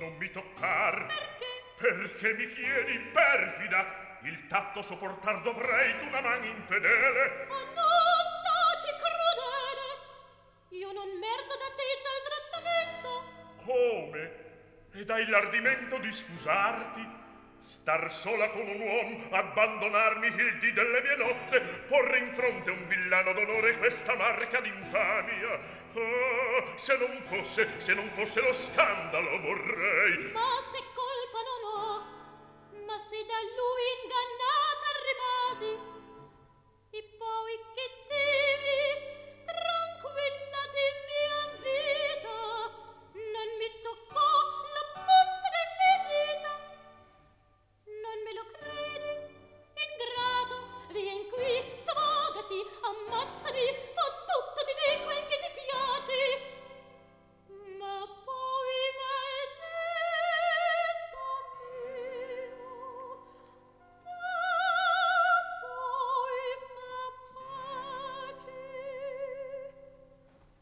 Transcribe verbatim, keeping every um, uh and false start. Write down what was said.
non mi toccar. Perché? Perché mi chiedi, perfida? Il tatto sopportar dovrei d'una man infedele. Oh no, taci crudele. Io non merito da te tal trattamento. Come? Ed hai l'ardimento di scusarti? Star sola con un uom, abbandonarmi il dì delle mie nozze, porre in fronte un villano d'onore questa marca d'infamia. Ah, se non fosse, se non fosse lo scandalo vorrei. Ma se colpa non ho, ma se da lui ingannata rimasi, e poi che